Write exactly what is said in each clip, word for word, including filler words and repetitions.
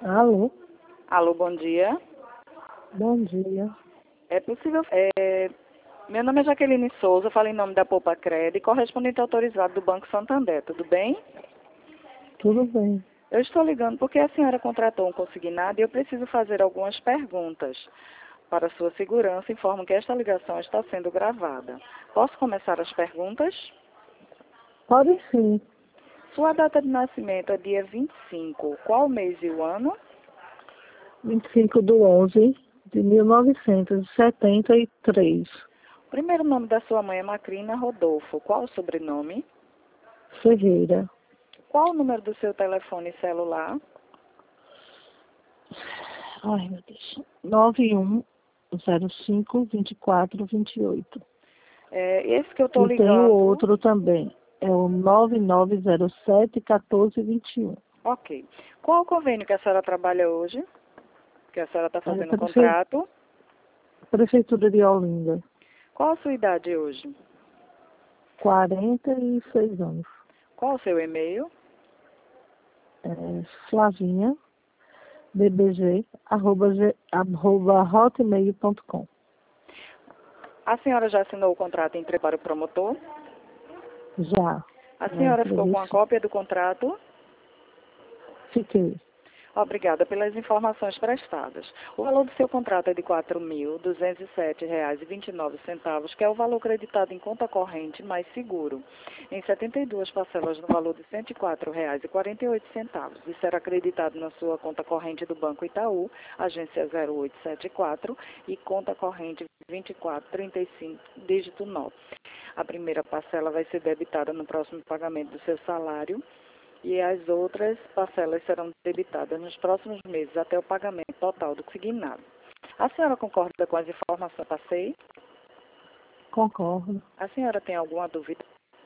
Alô, Alô, bom dia. bom dia. É possível... é, meu nome é Jaqueline Souza, falo em nome da Poupa Cred, correspondente autorizado do Banco Santander, tudo bem? Tudo bem? Eu estou ligando porque a senhora contratou um consignado e eu preciso fazer algumas perguntas. Para sua segurança, informo que esta ligação está sendo gravada. Posso começar as perguntas? Pode sim. Sua data de nascimento é dia vinte e cinco. Qual mês e o ano? vinte e cinco de onze de mil novecentos e setenta e três. O primeiro nome da sua mãe é Macrina Rodolfo. Qual o sobrenome? Ferreira. Qual o número do seu telefone celular? Ai, meu Deus. nove um zero cinco, vinte e quatro, vinte e oito. É, esse que eu estou E tem o ligando. outro também. É o nove nove zero sete, um quatro dois um. Ok. Qual o convênio que a senhora trabalha hoje? Que a senhora está É fazendo um prefe... contrato? Prefeitura de Olinda. Qual a sua idade hoje? quarenta e seis anos. Qual o seu e-mail? É Flavinha, bbg, arroba, g- arroba hotmail ponto com. A senhora já assinou o contrato e entregou para o promotor? Já. A Já senhora ficou com a entreguei. cópia do contrato? Fiquei. Obrigada pelas informações prestadas. O valor do seu contrato é de quatro mil duzentos e sete reais e vinte e nove centavos, que é o valor creditado em conta corrente mais seguro, em setenta e duas parcelas no valor de cento e quatro reais e quarenta e oito centavos. E será acreditado na sua conta corrente do Banco Itaú, agência zero oito sete quatro e conta corrente vinte e quatro trinta e cinco, dígito nove. A primeira parcela vai ser debitada no próximo pagamento do seu salário, e as outras parcelas serão debitadas nos próximos meses até o pagamento total do consignado. A senhora concorda com as informações que eu passei? Concordo. A senhora tem alguma dúvida?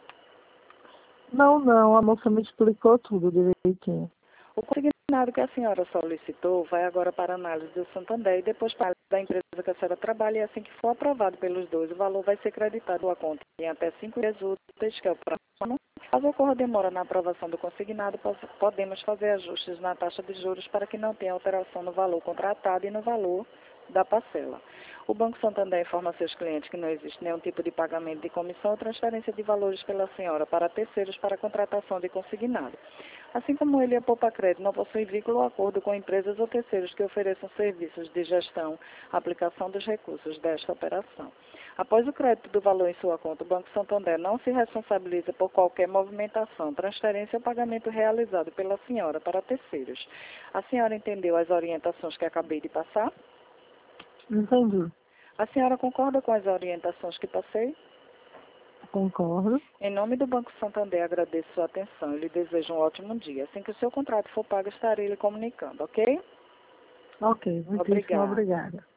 Não, não. A moça me explicou tudo direitinho. O consignado que a senhora solicitou vai agora para a análise do Santander e depois para a da empresa que a senhora trabalha, e assim que for aprovado pelos dois, o valor vai ser creditado à conta em até cinco dias úteis, que é o prazo. Caso ocorra demora na aprovação do consignado, podemos fazer ajustes na taxa de juros para que não tenha alteração no valor contratado e no valor da parcela. O Banco Santander informa a seus clientes que não existe nenhum tipo de pagamento de comissão ou transferência de valores pela senhora para terceiros para a contratação de consignado. Assim como ele, a Poupa Cred não possui vínculo ou acordo com empresas ou terceiros que ofereçam serviços de gestão, aplicação dos recursos desta operação. Após o crédito do valor em sua conta, o Banco Santander não se responsabiliza por qualquer movimentação, transferência ou pagamento realizado pela senhora para terceiros. A senhora entendeu as orientações que acabei de passar? Entendi. A senhora concorda com as orientações que passei? Concordo. Em nome do Banco Santander, agradeço sua atenção e lhe desejo um ótimo dia. Assim que o seu contrato for pago, estarei lhe comunicando, ok? Ok. Muitíssimo Obrigada. obrigada.